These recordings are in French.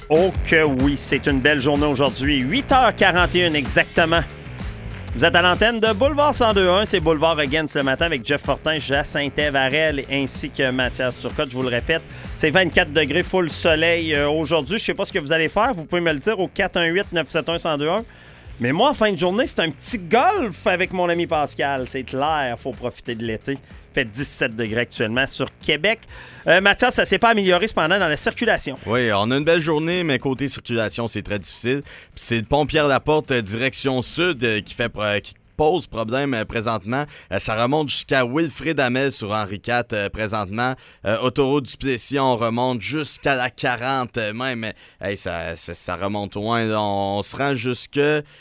Oh que oui, c'est une belle journée aujourd'hui. 8h41 exactement. Vous êtes à l'antenne de Boulevard 102.1. C'est Boulevard Again ce matin avec Jeff Fortin, Jacinthe Varel ainsi que Mathias Turcotte. Je vous le répète, c'est 24 degrés, full soleil aujourd'hui. Je ne sais pas ce que vous allez faire. Vous pouvez me le dire au 418-971-1021. Mais moi, en fin de journée, c'est un petit golf avec mon ami Pascal. C'est clair, il faut profiter de l'été. Il fait 17 degrés actuellement sur Québec. Mathias, ça ne s'est pas amélioré cependant dans la circulation. Oui, on a une belle journée, mais côté circulation, c'est très difficile. Puis c'est le pont Pierre-Laporte, direction sud, qui pose problème présentement. Ça remonte jusqu'à Wilfrid Hamel sur Henri IV présentement. Autoroute du Plessis, on remonte jusqu'à la 40 même. Hey, ça remonte loin. On se rend jusque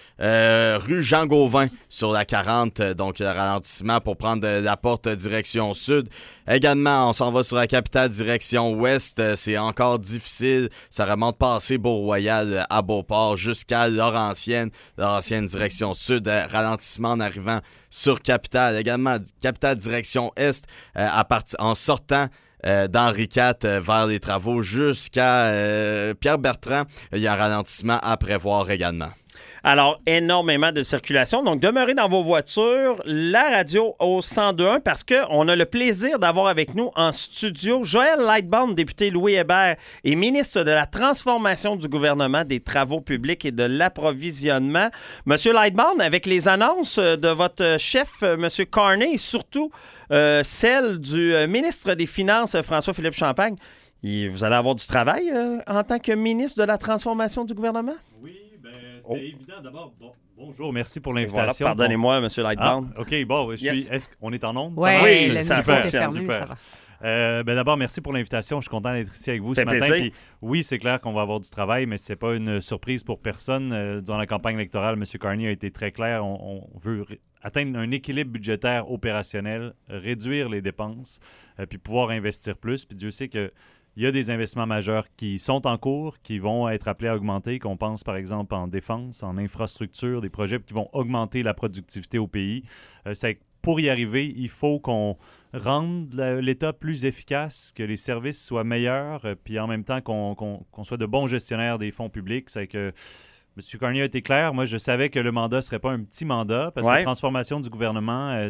rue Jean-Gauvin sur la 40. Donc, le ralentissement pour prendre la porte direction sud. Également, on s'en va sur la capitale direction ouest. C'est encore difficile. Ça remonte passer Beau-Royal à Beauport jusqu'à Laurentienne. Laurentienne direction sud. Ralentissement en arrivant sur Capitale. Également, Capitale direction Est en sortant d'Henri IV vers les travaux jusqu'à Pierre-Bertrand. Il y a un ralentissement à prévoir également. Alors, énormément de circulation. Donc, demeurez dans vos voitures, la radio au 102.1 parce qu'on a le plaisir d'avoir avec nous en studio Joël Lightbound, député Louis Hébert et ministre de la Transformation du gouvernement, des Travaux publics et de l'approvisionnement. Monsieur Lightbound, avec les annonces de votre chef, Monsieur Carney, et surtout celle du ministre des Finances, François-Philippe Champagne, vous allez avoir du travail en tant que ministre de la Transformation du gouvernement? Oui. C'était évident. D'abord, bonjour, merci pour l'invitation. Voilà, pardonnez-moi, M. Lightbound. OK, bon, est-ce qu'on est en onde? Oui, le super, micro est fermé, ça va. D'abord, merci pour l'invitation. Je suis content d'être ici avec vous ce matin. Puis, oui, c'est clair qu'on va avoir du travail, mais ce n'est pas une surprise pour personne. Durant la campagne électorale, M. Carney a été très clair. On veut atteindre un équilibre budgétaire opérationnel, réduire les dépenses, puis pouvoir investir plus. Puis Dieu sait que il y a des investissements majeurs qui sont en cours, qui vont être appelés à augmenter, qu'on pense par exemple en défense, en infrastructure, des projets qui vont augmenter la productivité au pays. Pour y arriver, il faut qu'on rende l'État plus efficace, que les services soient meilleurs, puis en même temps qu'on soit de bons gestionnaires des fonds publics. C'est que M. Carney a été clair. Moi, je savais que le mandat ne serait pas un petit mandat, parce que la transformation du gouvernement,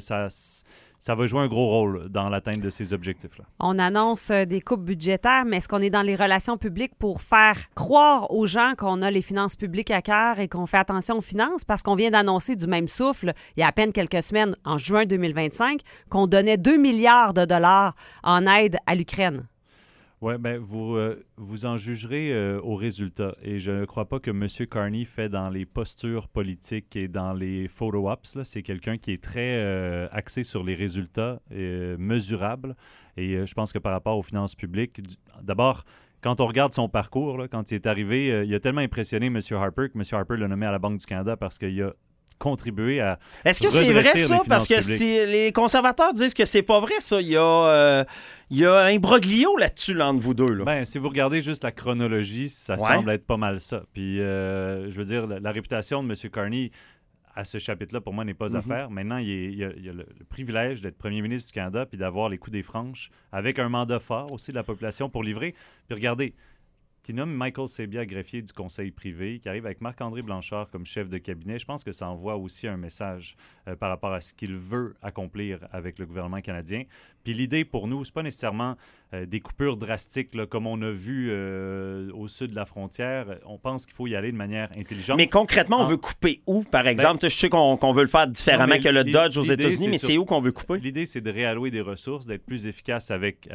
ça va jouer un gros rôle dans l'atteinte de ces objectifs-là. On annonce des coupes budgétaires, mais est-ce qu'on est dans les relations publiques pour faire croire aux gens qu'on a les finances publiques à cœur et qu'on fait attention aux finances? Parce qu'on vient d'annoncer du même souffle, il y a à peine quelques semaines, en juin 2025, qu'on donnait 2 milliards de dollars en aide à l'Ukraine. Oui, bien, vous en jugerez au résultat. Et je ne crois pas que M. Carney fait dans les postures politiques et dans les photo-ops. C'est quelqu'un qui est très axé sur les résultats mesurables. Et je pense que par rapport aux finances publiques, d'abord, quand on regarde son parcours, là, quand il est arrivé, il a tellement impressionné M. Harper que M. Harper l'a nommé à la Banque du Canada parce qu'il a contribuer à Est-ce que c'est vrai ça? Parce que les conservateurs disent que c'est pas vrai ça. Il y a un broglio là-dessus entre vous deux. Là. Ben, si vous regardez juste la chronologie, ça semble être pas mal ça. Puis, je veux dire, la réputation de M. Carney à ce chapitre-là, pour moi, n'est pas à faire. Maintenant, il a le privilège d'être premier ministre du Canada puis d'avoir les coups des franches avec un mandat fort aussi de la population pour livrer. Puis regardez, qui nomme Michael Sabia greffier du conseil privé, qui arrive avec Marc-André Blanchard comme chef de cabinet. Je pense que ça envoie aussi un message par rapport à ce qu'il veut accomplir avec le gouvernement canadien. Puis l'idée pour nous, c'est pas nécessairement des coupures drastiques là, comme on a vu au sud de la frontière. On pense qu'il faut y aller de manière intelligente. Mais concrètement, on veut couper où, par exemple? Je sais qu'on veut le faire différemment que le Dodge aux États-Unis, mais c'est où qu'on veut couper? L'idée, c'est de réallouer des ressources, d'être plus efficace avec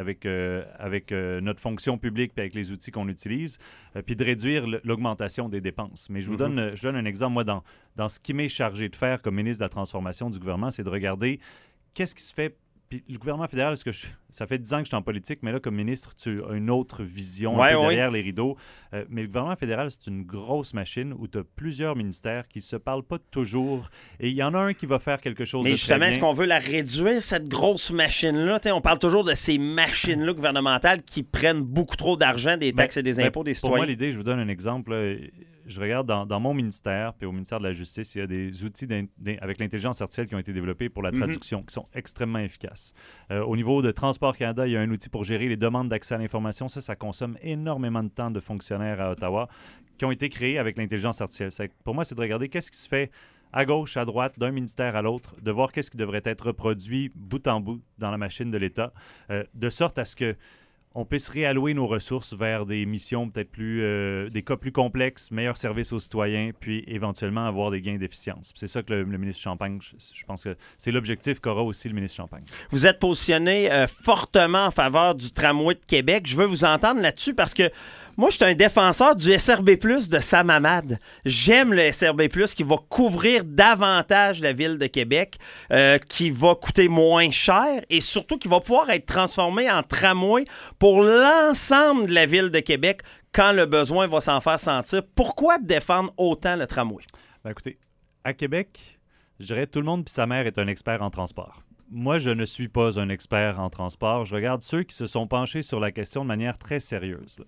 notre fonction publique et avec les outils qu'on utilise, puis de réduire l'augmentation des dépenses. Mais je vous donne un exemple. Moi, dans ce qui m'est chargé de faire comme ministre de la Transformation du gouvernement, c'est de regarder qu'est-ce qui se fait. Puis le gouvernement fédéral, ça fait 10 ans que je suis en politique, mais là, comme ministre, tu as une autre vision derrière les rideaux. Mais le gouvernement fédéral, c'est une grosse machine où tu as plusieurs ministères qui ne se parlent pas toujours. Et il y en a un qui va faire quelque chose de très bien. Mais justement, est-ce qu'on veut la réduire, cette grosse machine-là? On parle toujours de ces machines-là gouvernementales qui prennent beaucoup trop d'argent des taxes et des impôts des citoyens. Pour moi, l'idée, je vous donne un exemple. je regarde dans mon ministère, puis au ministère de la Justice, il y a des outils avec l'intelligence artificielle qui ont été développés pour la traduction, qui sont extrêmement efficaces. Au niveau de Transport Canada, il y a un outil pour gérer les demandes d'accès à l'information. Ça consomme énormément de temps de fonctionnaires à Ottawa qui ont été créés avec l'intelligence artificielle. Pour moi, c'est de regarder qu'est-ce qui se fait à gauche, à droite, d'un ministère à l'autre, de voir qu'est-ce qui devrait être reproduit bout en bout dans la machine de l'État, de sorte à ce que on puisse réallouer nos ressources vers des missions peut-être des cas plus complexes, meilleurs services aux citoyens, puis éventuellement avoir des gains d'efficience. Puis c'est ça que le ministre Champagne, je pense que c'est l'objectif qu'aura aussi le ministre Champagne. Vous êtes positionné fortement en faveur du tramway de Québec. Je veux vous entendre là-dessus parce que moi, je suis un défenseur du SRB+, de Sam Hamad. J'aime le SRB+, qui va couvrir davantage la ville de Québec, qui va coûter moins cher et surtout qui va pouvoir être transformé en tramway pour l'ensemble de la ville de Québec quand le besoin va s'en faire sentir. Pourquoi défendre autant le tramway? Ben écoutez, à Québec, je dirais tout le monde puis sa mère est un expert en transport. Moi, je ne suis pas un expert en transport. Je regarde ceux qui se sont penchés sur la question de manière très sérieuse.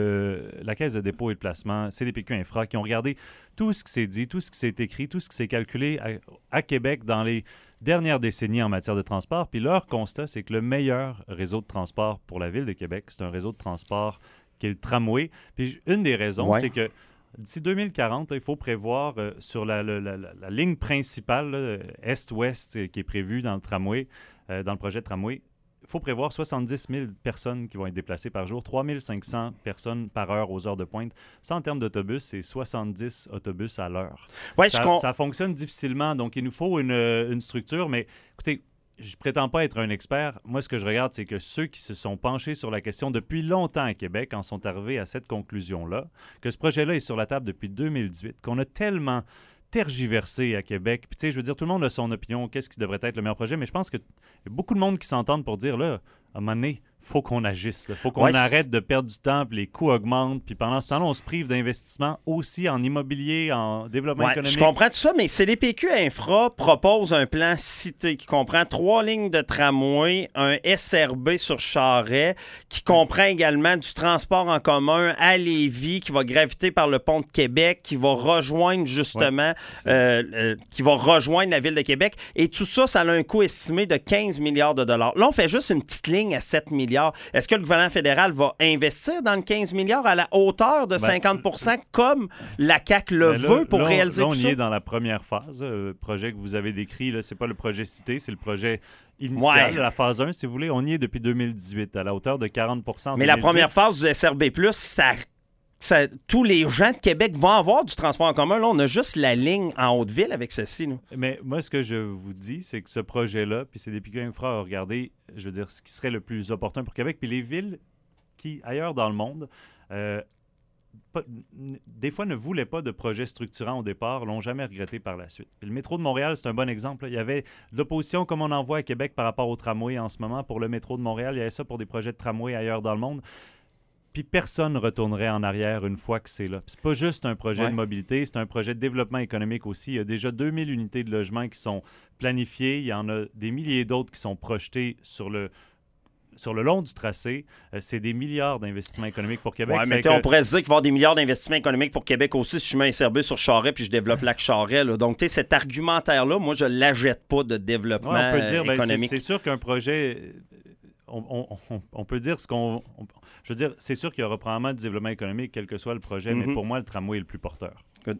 La Caisse de dépôt et de placement, CDPQ Infra, qui ont regardé tout ce qui s'est dit, tout ce qui s'est écrit, tout ce qui s'est calculé à Québec dans les dernières décennies en matière de transport. Puis leur constat, c'est que le meilleur réseau de transport pour la ville de Québec, c'est un réseau de transport qui est le tramway. Puis une des raisons, c'est que d'ici 2040, il faut prévoir sur la ligne principale, est-ouest, qui est prévue dans le tramway, dans le projet de tramway, il faut prévoir 70 000 personnes qui vont être déplacées par jour, 3 500 personnes par heure aux heures de pointe. Ça, en termes d'autobus, c'est 70 autobus à l'heure. Ouais, ça fonctionne difficilement, donc il nous faut une structure, mais écoutez, je prétends pas être un expert. Moi, ce que je regarde, c'est que ceux qui se sont penchés sur la question depuis longtemps à Québec en sont arrivés à cette conclusion-là, que ce projet-là est sur la table depuis 2018, qu'on a tellement tergiversé à Québec. Puis, tu sais, je veux dire, tout le monde a son opinion, qu'est-ce qui devrait être le meilleur projet, mais je pense qu'il y a beaucoup de monde qui s'entendent pour dire, là, à un moment donné, il faut qu'on agisse. Il faut qu'on arrête de perdre du temps, puis les coûts augmentent, puis pendant ce temps-là, on se prive d'investissements aussi en immobilier, en développement économique. Je comprends tout ça, mais CDPQ Infra propose un plan cité qui comprend 3 lignes de tramway, un SRB sur Charest, qui comprend également du transport en commun à Lévis, qui va graviter par le pont de Québec, qui va rejoindre justement, qui va rejoindre la ville de Québec. Et tout ça, ça a un coût estimé de 15 milliards de dollars. Là, on fait juste une petite ligne à 7 milliards. Est-ce que le gouvernement fédéral va investir dans le 15 milliards à la hauteur de 50 comme la CAQ le veut pour réaliser tout ça? Là, on y est dans la première phase. Le projet que vous avez décrit, ce n'est pas le projet cité, c'est le projet initial, la phase 1, si vous voulez. On y est depuis 2018, à la hauteur de 40 Mais la première phase du SRB+, tous les gens de Québec vont avoir du transport en commun. Là, on a juste la ligne en Haute-Ville avec ceci. Nous. Mais moi, ce que je vous dis, c'est que ce projet-là, puis CDPQ Infra a regardé, je veux dire, ce qui serait le plus opportun pour Québec, puis les villes qui, ailleurs dans le monde, des fois ne voulaient pas de projet structurant au départ, l'ont jamais regretté par la suite. Puis le métro de Montréal, c'est un bon exemple. Il y avait de l'opposition comme on en voit à Québec par rapport au tramway en ce moment. Pour le métro de Montréal, il y avait ça pour des projets de tramway ailleurs dans le monde. Puis personne ne retournerait en arrière une fois que c'est là. Puis c'est pas juste un projet de mobilité, c'est un projet de développement économique aussi. Il y a déjà 2000 unités de logement qui sont planifiées. Il y en a des milliers d'autres qui sont projetées sur le long du tracé. C'est des milliards d'investissements économiques pour Québec. Mais on pourrait se dire qu'il va y avoir des milliards d'investissements économiques pour Québec aussi si je mets un SRB sur Charest puis je développe Lac Charest. Donc, tu sais, cet argumentaire-là, moi, je ne l'achète pas de développement on peut dire, économique. C'est sûr qu'un projet... On peut dire ce qu'on... Je veux dire, c'est sûr qu'il y aura probablement du développement économique, quel que soit le projet, mais pour moi, le tramway est le plus porteur. Good.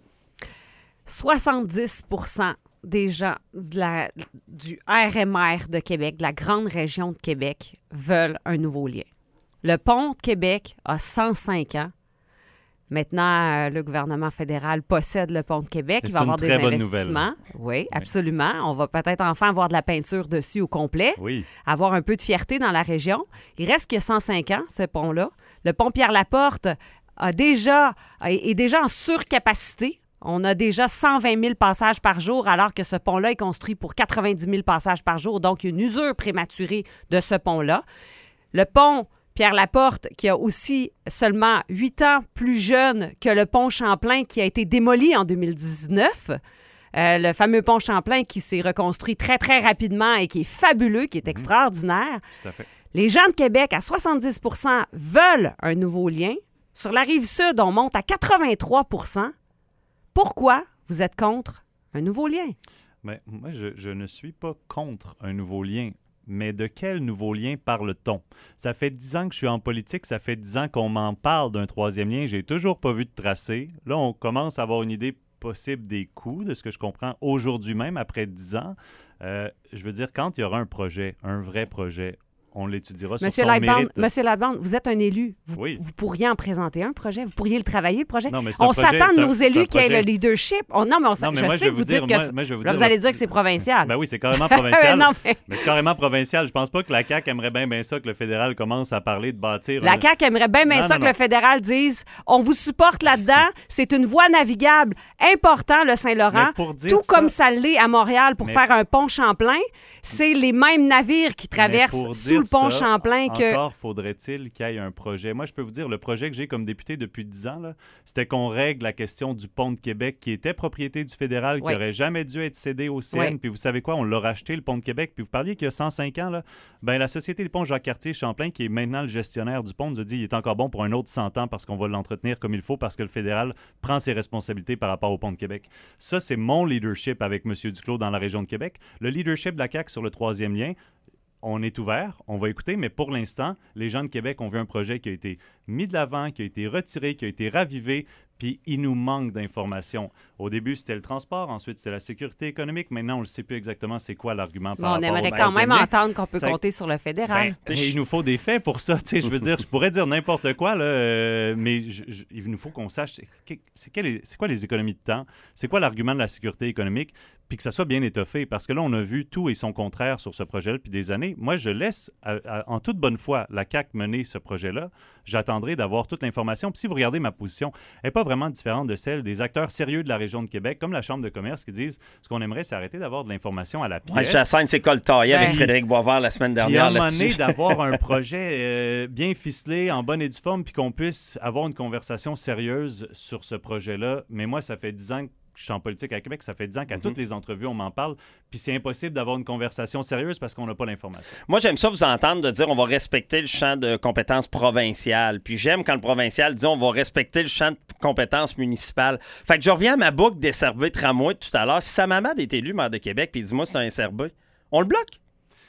70% des gens du RMR de Québec, de la grande région de Québec, veulent un nouveau lien. Le pont de Québec a 105 ans. Maintenant, le gouvernement fédéral possède le pont de Québec. Il va avoir des investissements. Oui, absolument. On va peut-être enfin avoir de la peinture dessus au complet. Oui. Avoir un peu de fierté dans la région. Il reste que 105 ans, ce pont-là. Le pont Pierre-Laporte est déjà en surcapacité. On a déjà 120 000 passages par jour, alors que ce pont-là est construit pour 90 000 passages par jour. Donc, une usure prématurée de ce pont-là. Le pont Pierre-Laporte, qui a aussi seulement 8 ans plus jeune que le pont Champlain qui a été démoli en 2019. Le fameux pont Champlain qui s'est reconstruit très, très rapidement et qui est fabuleux, qui est extraordinaire. Tout à fait. Les gens de Québec, à 70 veulent un nouveau lien. Sur la Rive-Sud, on monte à 83 . Pourquoi vous êtes contre un nouveau lien? Mais moi, je ne suis pas contre un nouveau lien. Mais de quel nouveau lien parle-t-on? Ça fait 10 ans que je suis en politique, ça fait 10 ans qu'on m'en parle d'un troisième lien. J'ai toujours pas vu de tracé. Là, on commence à avoir une idée possible des coûts, de ce que je comprends aujourd'hui même, après 10 ans. Je veux dire, quand il y aura un projet, un vrai projet, on l'étudiera sur son mérite. Monsieur Labande, vous êtes un élu. Vous pourriez en présenter un projet. Vous pourriez le travailler, le projet. Non, on s'attend de nos élus qui aient le leadership. Je sais que vous dites que... Vous allez dire que c'est provincial. Ben oui, c'est carrément provincial. Mais c'est carrément provincial. Je pense pas que la CAQ aimerait bien ça que le fédéral commence à parler de bâtir... La CAQ aimerait bien ça que le fédéral dise « On vous supporte là-dedans. C'est une voie navigable important, le Saint-Laurent. Tout comme ça l'est à Montréal pour faire un pont Champlain. C'est les mêmes navires qui traversent sous le pont Champlain que... Encore faudrait-il qu'il y ait un projet. Moi, je peux vous dire, le projet que j'ai comme député depuis 10 ans, là, c'était qu'on règle la question du pont de Québec qui était propriété du fédéral, qui n'aurait jamais dû être cédé au CN. Puis vous savez quoi? On l'a racheté, le pont de Québec. Puis vous parliez qu'il y a 105 ans, là, la Société des ponts Jacques-Cartier-Champlain, qui est maintenant le gestionnaire du pont, nous a dit qu'il est encore bon pour un autre 100 ans parce qu'on va l'entretenir comme il faut, parce que le fédéral prend ses responsabilités par rapport au pont de Québec. Ça, c'est mon leadership avec M. Duclos dans la région de Québec. Le leadership de la CAQ sur le troisième lien, on est ouvert, on va écouter, mais pour l'instant, les gens de Québec ont vu un projet qui a été mis de l'avant, qui a été retiré, qui a été ravivé, puis il nous manque d'informations. Au début, c'était le transport, ensuite, c'est la sécurité économique. Maintenant, on ne sait plus exactement c'est quoi l'argument par rapport au... On aimerait quand même entendre qu'on peut compter sur le fédéral. Il nous faut des faits pour ça. Je veux dire, je pourrais dire n'importe quoi, là, mais il nous faut qu'on sache c'est quoi les économies de temps, c'est quoi l'argument de la sécurité économique, puis que ça soit bien étoffé. Parce que là, on a vu tout et son contraire sur ce projet-là depuis des années. Moi, je laisse, en toute bonne foi, la CAQ mener ce projet-là. J'attendrai d'avoir toute l'information. Puis si vous regardez ma position, elle n'est pas vraiment différente de celle des acteurs sérieux de la région de Québec, comme la Chambre de commerce, qui disent ce qu'on aimerait, c'est arrêter d'avoir de l'information à la pièce. Ouais, Chassaigne s'est coltaillé avec Frédéric Boisvert la semaine dernière. Puis à un moment donné, d'avoir un projet bien ficelé, en bonne et due forme, puis qu'on puisse avoir une conversation sérieuse sur ce projet-là. Mais moi, ça fait 10 ans que je suis en politique à Québec, ça fait 10 ans qu'à toutes les entrevues, on m'en parle, puis c'est impossible d'avoir une conversation sérieuse parce qu'on n'a pas l'information. Moi, j'aime ça vous entendre de dire on va respecter le champ de compétences provinciales. Puis j'aime quand le provincial dit on va respecter le champ de compétences municipales. Fait que je reviens à ma boucle des SRB tramway tout à l'heure. Si Samamad est élu maire de Québec, puis il dit moi c'est un SRB, on le bloque?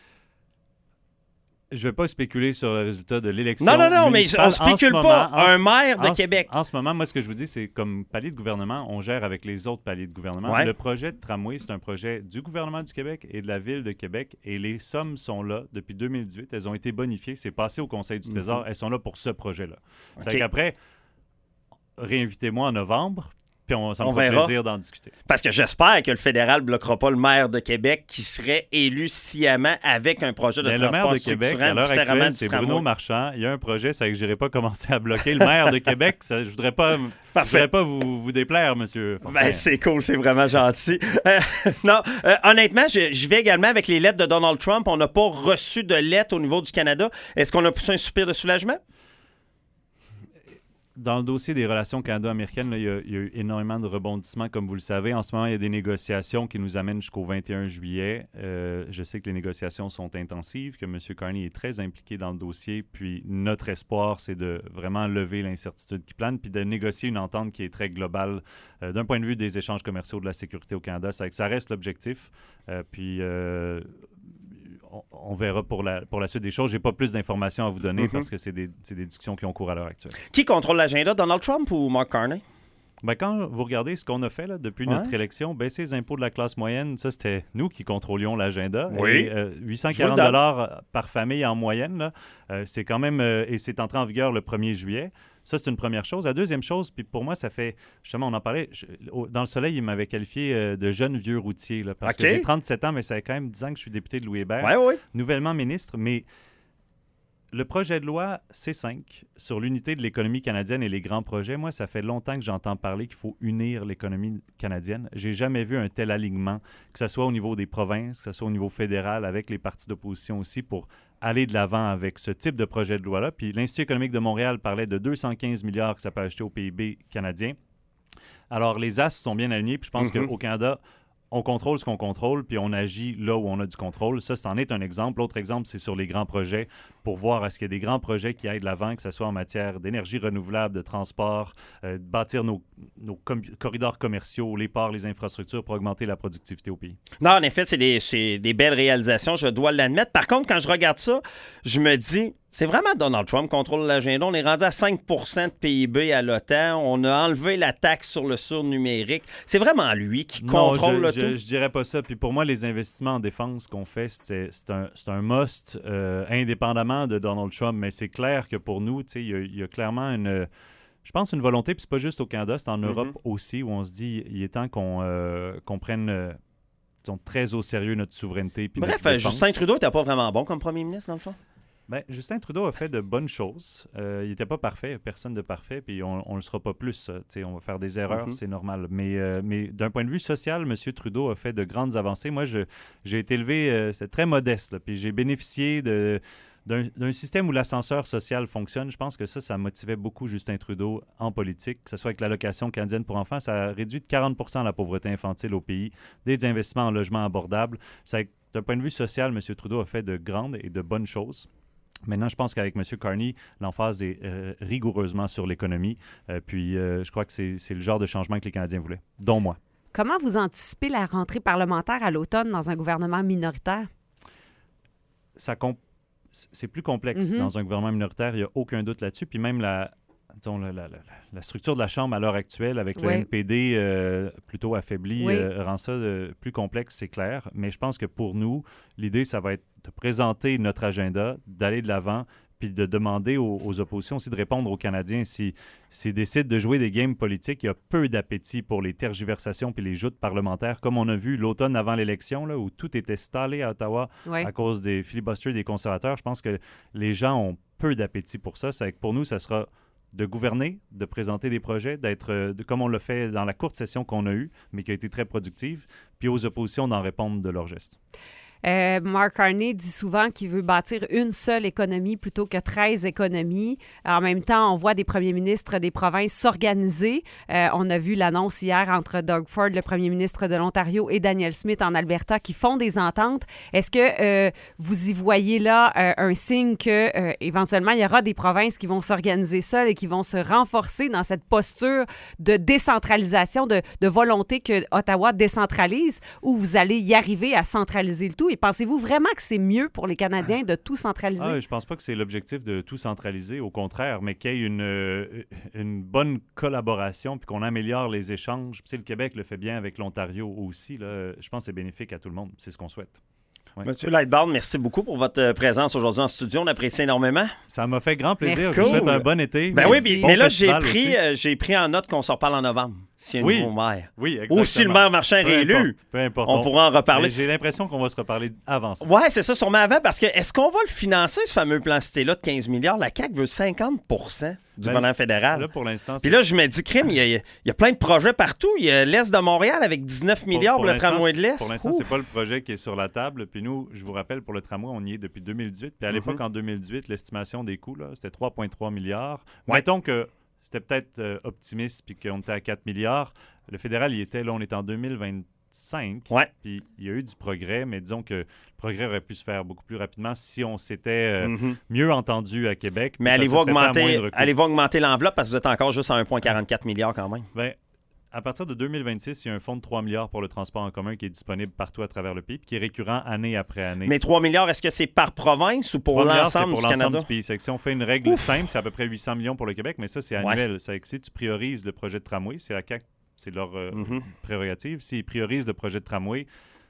Je ne vais pas spéculer sur le résultat de l'élection. Non, mais on ne spécule pas un maire de Québec. En ce moment, moi, ce que je vous dis, c'est comme palier de gouvernement, on gère avec les autres paliers de gouvernement. Ouais. Le projet de tramway, c'est un projet du gouvernement du Québec et de la Ville de Québec. Et les sommes sont là depuis 2018. Elles ont été bonifiées. C'est passé au Conseil du Trésor. Elles sont là pour ce projet-là. Okay. C'est qu'après, réinvitez-moi en novembre. Puis ça me fera plaisir d'en discuter. Parce que j'espère que le fédéral ne bloquera pas le maire de Québec qui serait élu sciemment avec un projet de transport structurant différemment du tramway. C'est Bruno Marchand. Il y a un projet, c'est que je n'irai pas commencer à bloquer le maire de Québec. Je ne voudrais pas vous déplaire, monsieur. C'est cool, c'est vraiment gentil. Honnêtement, je vais également avec les lettres de Donald Trump. On n'a pas reçu de lettres au niveau du Canada. Est-ce qu'on a poussé un soupir de soulagement? Dans le dossier des relations canado-américaines, il y a eu énormément de rebondissements, comme vous le savez. En ce moment, il y a des négociations qui nous amènent jusqu'au 21 juillet. Je sais que les négociations sont intensives, que M. Carney est très impliqué dans le dossier. Puis notre espoir, c'est de vraiment lever l'incertitude qui plane, puis de négocier une entente qui est très globale d'un point de vue des échanges commerciaux, de la sécurité au Canada. Ça reste l'objectif. On verra pour la suite des choses. Je n'ai pas plus d'informations à vous donner parce que c'est des discussions qui ont cours à l'heure actuelle. Qui contrôle l'agenda, Donald Trump ou Mark Carney? Quand vous regardez ce qu'on a fait là, depuis notre élection, baisser les impôts de la classe moyenne, ça, c'était nous qui contrôlions l'agenda. Oui. Et, 840 $ par famille en moyenne, là, c'est quand même... et c'est entré en vigueur le 1er juillet. Ça, c'est une première chose. La deuxième chose, puis pour moi, ça fait... Justement, on en parlait. Dans le Soleil, il m'avait qualifié de jeune vieux routier. Là, parce que j'ai 37 ans, mais ça fait quand même 10 ans que je suis député de Louis Hébert. Oui. Nouvellement ministre, mais... Le projet de loi C5 sur l'unité de l'économie canadienne et les grands projets, moi, ça fait longtemps que j'entends parler qu'il faut unir l'économie canadienne. J'ai jamais vu un tel alignement, que ce soit au niveau des provinces, que ce soit au niveau fédéral, avec les partis d'opposition aussi, pour aller de l'avant avec ce type de projet de loi-là. Puis l'Institut économique de Montréal parlait de 215 milliards que ça peut acheter au PIB canadien. Alors, les as sont bien alignés, puis je pense qu'au Canada, on contrôle ce qu'on contrôle, puis on agit là où on a du contrôle. Ça, c'en est un exemple. L'autre exemple, c'est sur les grands projets, pour voir est-ce qu'il y a des grands projets qui aillent de l'avant, que ce soit en matière d'énergie renouvelable, de transport, bâtir nos corridors commerciaux, les ports, les infrastructures pour augmenter la productivité au pays. Non, en effet, c'est des belles réalisations, je dois l'admettre. Par contre, quand je regarde ça, je me dis... C'est vraiment Donald Trump qui contrôle l'agenda. On est rendu à 5 % de PIB à l'OTAN. On a enlevé la taxe sur le sur-numérique. C'est vraiment lui qui contrôle le tout? Je dirais pas ça. Puis pour moi, les investissements en défense qu'on fait, c'est un must indépendamment de Donald Trump. Mais c'est clair que pour nous, il y a clairement je pense une volonté, puis c'est pas juste au Canada, c'est en Europe aussi, où on se dit il est temps qu'on prenne très au sérieux notre souveraineté. Puis bref, notre Justin Trudeau n'était pas vraiment bon comme premier ministre, dans le fond? Ben, Justin Trudeau a fait de bonnes choses. Il n'était pas parfait, personne de parfait, puis on ne le sera pas plus. On va faire des erreurs, c'est normal. Mais d'un point de vue social, M. Trudeau a fait de grandes avancées. Moi, j'ai été élevé, c'est très modeste, là, puis j'ai bénéficié d'un système où l'ascenseur social fonctionne. Je pense que ça motivait beaucoup Justin Trudeau en politique, que ce soit avec l'allocation canadienne pour enfants. Ça a réduit de 40 % la pauvreté infantile au pays, des investissements en logement abordables. D'un point de vue social, M. Trudeau a fait de grandes et de bonnes choses. Maintenant, je pense qu'avec M. Carney, l'emphase est rigoureusement sur l'économie. Puis, je crois que c'est le genre de changement que les Canadiens voulaient, dont moi. Comment vous anticipez la rentrée parlementaire à l'automne dans un gouvernement minoritaire? C'est plus complexe dans un gouvernement minoritaire, il n'y a aucun doute là-dessus. Puis même la structure de la Chambre à l'heure actuelle, avec le NPD plutôt affaibli, rend ça plus complexe, c'est clair. Mais je pense que pour nous, l'idée, ça va être de présenter notre agenda, d'aller de l'avant, puis de demander aux oppositions aussi de répondre aux Canadiens. S'ils décident de jouer des games politiques, il y a peu d'appétit pour les tergiversations puis les joutes parlementaires, comme on a vu l'automne avant l'élection, là, où tout était stallé à Ottawa à cause des filibusters des conservateurs. Je pense que les gens ont peu d'appétit pour ça. C'est que pour nous, ça sera de gouverner, de présenter des projets, d'être, comme on l'a fait dans la courte session qu'on a eue, mais qui a été très productive, puis aux oppositions d'en répondre de leurs gestes. Mark Carney dit souvent qu'il veut bâtir une seule économie plutôt que 13 économies. En même temps, on voit des premiers ministres des provinces s'organiser. On a vu l'annonce hier entre Doug Ford, le premier ministre de l'Ontario, et Danielle Smith en Alberta qui font des ententes. Est-ce que vous y voyez là un signe que éventuellement il y aura des provinces qui vont s'organiser seules et qui vont se renforcer dans cette posture de décentralisation, de volonté que Ottawa décentralise, ou vous allez y arriver à centraliser le tout? Et pensez-vous vraiment que c'est mieux pour les Canadiens de tout centraliser? Je pense pas que c'est l'objectif de tout centraliser, au contraire, mais qu'il y ait une bonne collaboration puis qu'on améliore les échanges. Puis, le Québec le fait bien avec l'Ontario aussi. Là. Je pense que c'est bénéfique à tout le monde. C'est ce qu'on souhaite. Ouais. Monsieur Lightbound, merci beaucoup pour votre présence aujourd'hui en studio. On apprécie énormément. Ça m'a fait grand plaisir. Merci. Je vous souhaite un bon été. Ben oui, mais là, j'ai festival pris en note qu'on se reparle en novembre. S'il y a un nouveau maire. Oui, exactement. Ou si le maire Marchand est réélu. Peu importe. On pourra en reparler. J'ai l'impression qu'on va se reparler avant ça. Oui, c'est ça, sûrement avant, parce que est-ce qu'on va le financer, ce fameux plan Cité-là de 15 milliards? La CAQ veut 50 % du gouvernement fédéral. Là, pour l'instant, puis là, je me dis, crime, il y a plein de projets partout. Il y a l'Est de Montréal avec 19 milliards pour le tramway de l'Est. Pour l'instant, c'est pas le projet qui est sur la table. Puis nous, je vous rappelle, pour le tramway, on y est depuis 2018. Puis à l'époque, en 2018, l'estimation des coûts, là, c'était 3,3 milliards. Ouais. Mettons que c'était peut-être optimiste puis qu'on était à 4 milliards. Le fédéral, on est en 2025. Ouais. Puis il y a eu du progrès, mais disons que le progrès aurait pu se faire beaucoup plus rapidement si on s'était mieux entendu à Québec. Mais allez-vous augmenter l'enveloppe parce que vous êtes encore juste à 1,44 milliard quand même? Bien, à partir de 2026, il y a un fonds de 3 milliards pour le transport en commun qui est disponible partout à travers le pays puis qui est récurrent année après année. Mais 3 milliards, est-ce que c'est par province ou pour l'ensemble du Canada? Du pays. C'est que si on fait une règle simple, c'est à peu près 800 millions pour le Québec, mais ça, c'est annuel. Ouais. C'est que si tu priorises le projet de tramway, c'est la CAQ, c'est leur prérogative. S'ils priorisent le projet de tramway,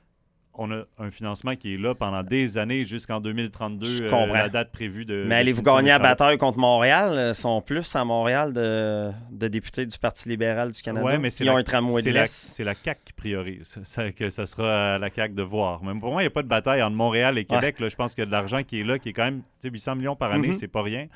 on a un financement qui est là pendant des années jusqu'en 2032, la date prévue de... Mais allez-vous gagner la bataille contre Montréal? Ils sont plus à Montréal de députés du Parti libéral du Canada. Ouais, mais qui ont un tramway de l'Est. C'est la CAQ qui priorise. Que ça sera à la CAQ de voir. Même pour moi, il n'y a pas de bataille entre Montréal et Québec. Là, je pense qu'il y a de l'argent qui est là, qui est quand même 800 millions par année, c'est pas rien.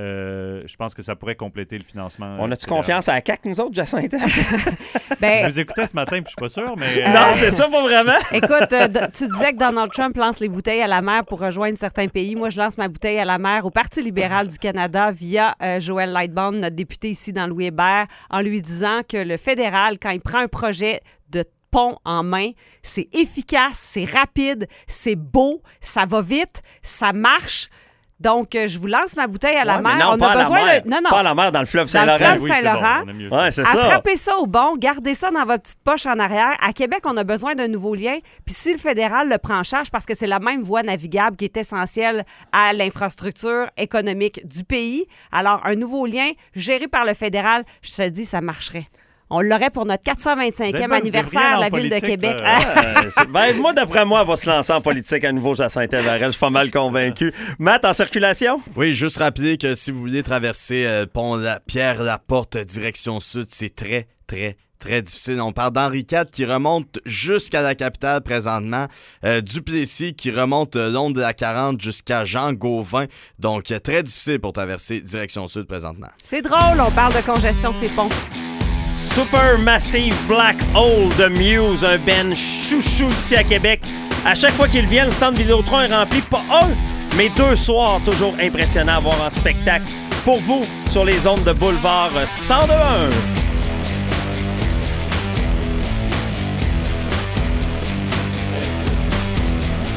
Je pense que ça pourrait compléter le financement. On a-tu confiance à la CAQ, nous autres, Jacinthe? Ben, je vous écoutais ce matin, puis je suis pas sûr, mais... Non, c'est ça, pas vraiment. Écoute, tu disais que Donald Trump lance les bouteilles à la mer pour rejoindre certains pays. Moi, je lance ma bouteille à la mer au Parti libéral du Canada via Joël Lightbound, notre député ici dans Louis-Hébert, en lui disant que le fédéral, quand il prend un projet de pont en main. C'est efficace, c'est rapide, c'est beau, ça va vite, ça marche. Donc, je vous lance ma bouteille à la mer. Non, on pas a besoin mer. de... Non, non. Pas à la mer, dans le fleuve Saint-Laurent. Dans le fleuve Saint-Laurent. Oui, c'est ça. Attrapez ça au bon, gardez ça dans votre petite poche en arrière. À Québec, on a besoin d'un nouveau lien. Puis si le fédéral le prend en charge, parce que c'est la même voie navigable qui est essentielle à l'infrastructure économique du pays, alors un nouveau lien géré par le fédéral, je te dis, ça marcherait. On l'aurait pour notre 425e anniversaire de la Ville de Québec. Moi, d'après moi, elle va se lancer en politique à nouveau, Jacinthe Everest. Je suis pas mal convaincu. Matt, en circulation? Oui, juste rappeler que si vous voulez traverser le pont Pierre-Laporte direction sud, c'est très, très, très difficile. On parle d'Henri IV qui remonte jusqu'à la capitale présentement. Duplessis qui remonte le long de la 40 jusqu'à Jean-Gauvin. Donc, très difficile pour traverser direction sud présentement. C'est drôle, on parle de congestion, ces ponts. Supermassive Black Hole de Muse, un band chouchou ici à Québec. À chaque fois qu'ils viennent, le centre Vidéotron est rempli, pas un, mais 2 soirs, toujours impressionnant à voir en spectacle. Pour vous, sur les ondes de Boulevard 102.1.